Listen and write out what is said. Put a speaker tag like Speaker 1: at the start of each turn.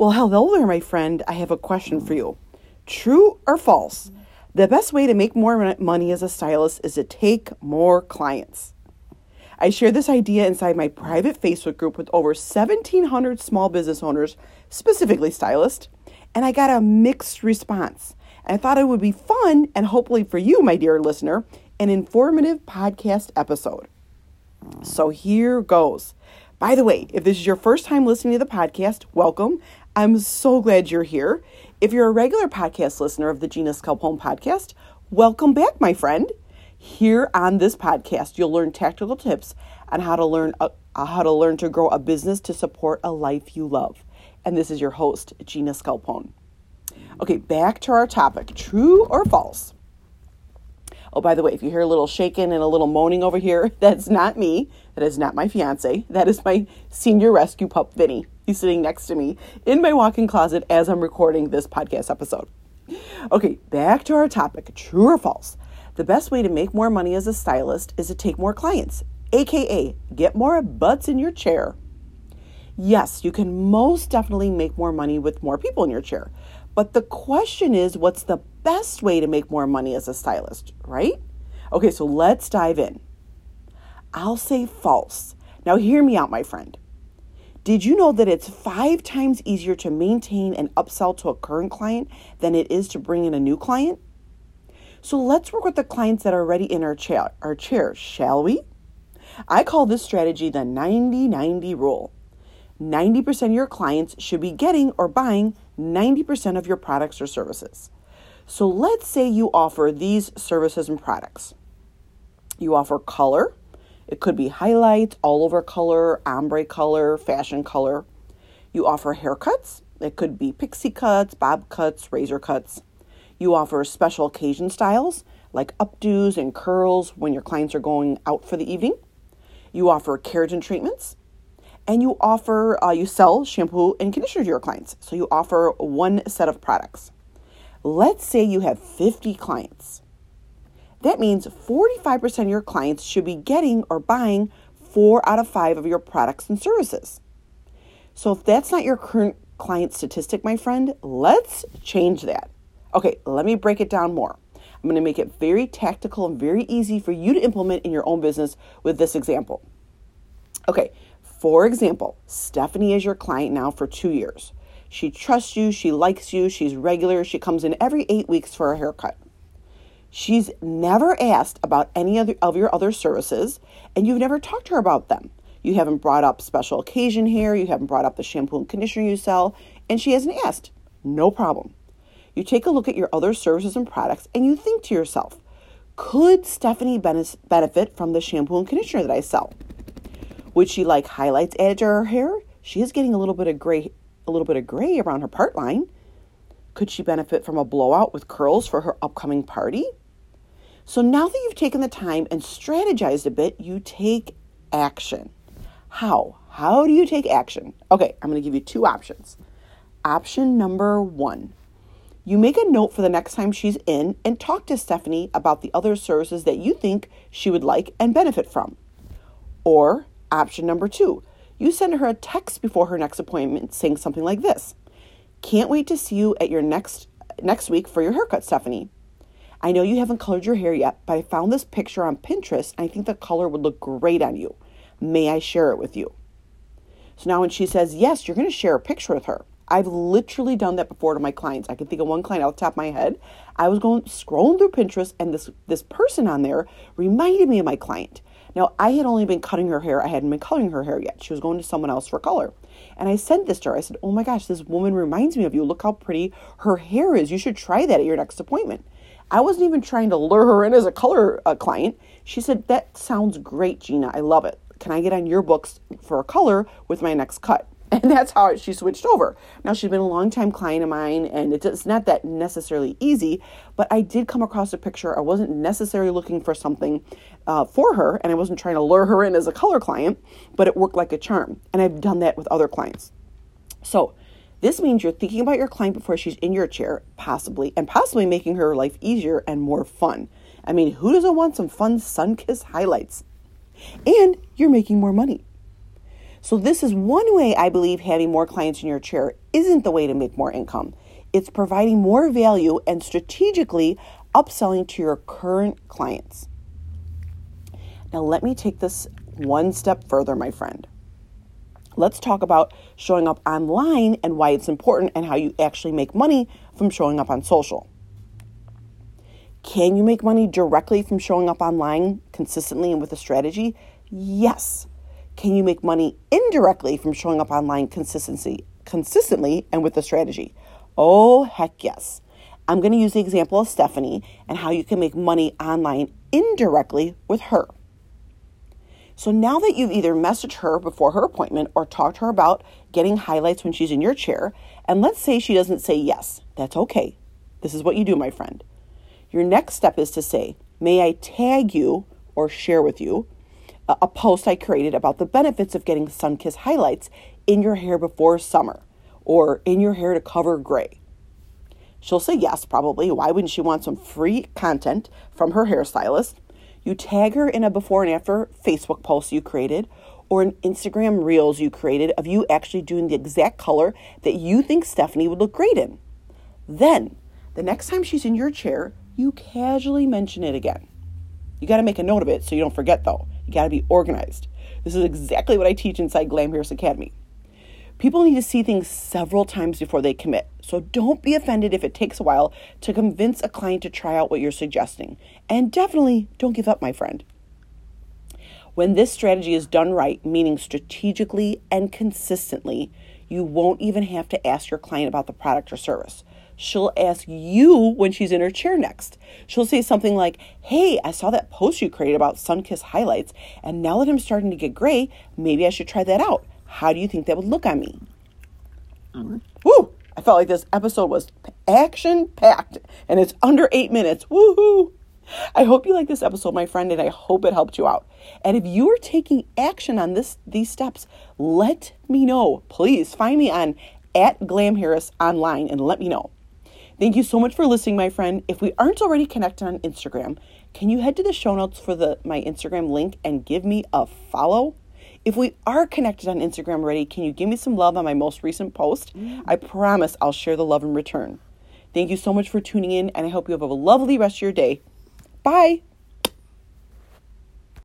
Speaker 1: Well, hello there, my friend. I have a question for you. True or false? The best way to make more money as a stylist is to take more clients. I share this idea inside my private Facebook group with over 1,700 small business owners, specifically stylists, and I got a mixed response. And I thought it would be fun, and hopefully for you, my dear listener, an informative podcast episode. So here goes. By the way, if this is your first time listening to the podcast, welcome. I'm so glad you're here. If you're a regular podcast listener of the Gina Sculpone podcast, welcome back, my friend. Here on this podcast, you'll learn tactical tips on how to learn to grow a business to support a life you love. And this is your host, Gina Sculpone. Okay, back to our topic, true or false? Oh, by the way, if you hear a little shaking and a little moaning over here, that's not me. That is not my fiance. That is my senior rescue pup, Vinny. He's sitting next to me in my walk-in closet as I'm recording this podcast episode. Okay, back to our topic, true or false? The best way to make more money as a stylist is to take more clients, aka get more butts in your chair. Yes, you can most definitely make more money with more people in your chair. But the question is, what's the best way to make more money as a stylist, right? Okay, so let's dive in. I'll say false. Now hear me out, my friend. Did you know that it's 5 times easier to maintain and upsell to a current client than it is to bring in a new client? So let's work with the clients that are already in our chair, shall we? I call this strategy the 90-90 rule. 90% of your clients should be getting or buying 90% of your products or services. So let's say you offer these services and products. You offer color. It could be highlights, all over color, ombre color, fashion color. You offer haircuts. It could be pixie cuts, bob cuts, razor cuts. You offer special occasion styles like updos and curls when your clients are going out for the evening. You offer keratin treatments. And you sell shampoo and conditioner to your clients. So you offer one set of products. Let's say you have 50 clients. That means 45% of your clients should be getting or buying 4 out of 5 of your products and services. So if that's not your current client statistic, my friend, let's change that. Okay, let me break it down more. I'm going to make it very tactical and very easy for you to implement in your own business with this example. Okay, for example, Stephanie is your client now for 2 years. She trusts you, she likes you, she's regular, she comes in every 8 weeks for a haircut. She's never asked about any of your other services, and you've never talked to her about them. You haven't brought up special occasion hair, you haven't brought up the shampoo and conditioner you sell, and she hasn't asked. No problem. You take a look at your other services and products, and you think to yourself, could Stephanie benefit from the shampoo and conditioner that I sell? Would she like highlights added to her hair? She is getting a little bit of gray around her part line. Could she benefit from a blowout with curls for her upcoming party? So now that you've taken the time and strategized a bit, you take action. How? How do you take action? Okay, I'm going to give you 2 options. Option number 1. You make a note for the next time she's in and talk to Stephanie about the other services that you think she would like and benefit from. Or option number 2, you send her a text before her next appointment saying something like this. Can't wait to see you at your next week for your haircut, Stephanie. I know you haven't colored your hair yet, but I found this picture on Pinterest and I think the color would look great on you. May I share it with you? So now when she says yes, you're going to share a picture with her. I've literally done that before to my clients. I can think of one client off the top of my head. I was scrolling through Pinterest and this person on there reminded me of my client. Now, I had only been cutting her hair. I hadn't been coloring her hair yet. She was going to someone else for color. And I sent this to her. I said, oh my gosh, this woman reminds me of you. Look how pretty her hair is. You should try that at your next appointment. I wasn't even trying to lure her in as a color client. She said, that sounds great, Gina. I love it. Can I get on your books for a color with my next cut? And that's how she switched over. Now, she's been a long-time client of mine, and it's not that necessarily easy, but I did come across a picture. I wasn't necessarily looking for something for her, and I wasn't trying to lure her in as a color client, but it worked like a charm. And I've done that with other clients. So this means you're thinking about your client before she's in your chair, possibly making her life easier and more fun. I mean, who doesn't want some fun sun-kissed highlights? And you're making more money. So this is one way I believe having more clients in your chair isn't the way to make more income. It's providing more value and strategically upselling to your current clients. Now let me take this one step further, my friend. Let's talk about showing up online and why it's important and how you actually make money from showing up on social. Can you make money directly from showing up online consistently and with a strategy? Yes. Can you make money indirectly from showing up online consistently and with a strategy? Oh, heck yes. I'm going to use the example of Stephanie and how you can make money online indirectly with her. So now that you've either messaged her before her appointment or talked to her about getting highlights when she's in your chair, and let's say she doesn't say yes, that's okay. This is what you do, my friend. Your next step is to say, may I tag you or share with you a post I created about the benefits of getting sun-kissed highlights in your hair before summer or in your hair to cover gray. She'll say yes, probably. Why wouldn't she want some free content from her hairstylist? You tag her in a before and after Facebook post you created or an Instagram Reels you created of you actually doing the exact color that you think Stephanie would look great in. Then, the next time she's in your chair, you casually mention it again. You got to make a note of it so you don't forget, though. You got to be organized. This is exactly what I teach inside Glamharris Academy. People need to see things several times before they commit. So don't be offended if it takes a while to convince a client to try out what you're suggesting. And definitely don't give up, my friend. When this strategy is done right, meaning strategically and consistently, you won't even have to ask your client about the product or service. She'll ask you when she's in her chair next. She'll say something like, hey, I saw that post you created about sun-kissed highlights, and now that I'm starting to get gray, maybe I should try that out. How do you think that would look on me? Woo! I felt like this episode was action-packed, and it's under 8 minutes. Woohoo! I hope you like this episode, my friend, and I hope it helped you out. And if you are taking action on these steps, let me know. Please find me on @Glamharris online and let me know. Thank you so much for listening, my friend. If we aren't already connected on Instagram, can you head to the show notes for my Instagram link and give me a follow? If we are connected on Instagram already, can you give me some love on my most recent post? I promise I'll share the love in return. Thank you so much for tuning in, and I hope you have a lovely rest of your day. Bye.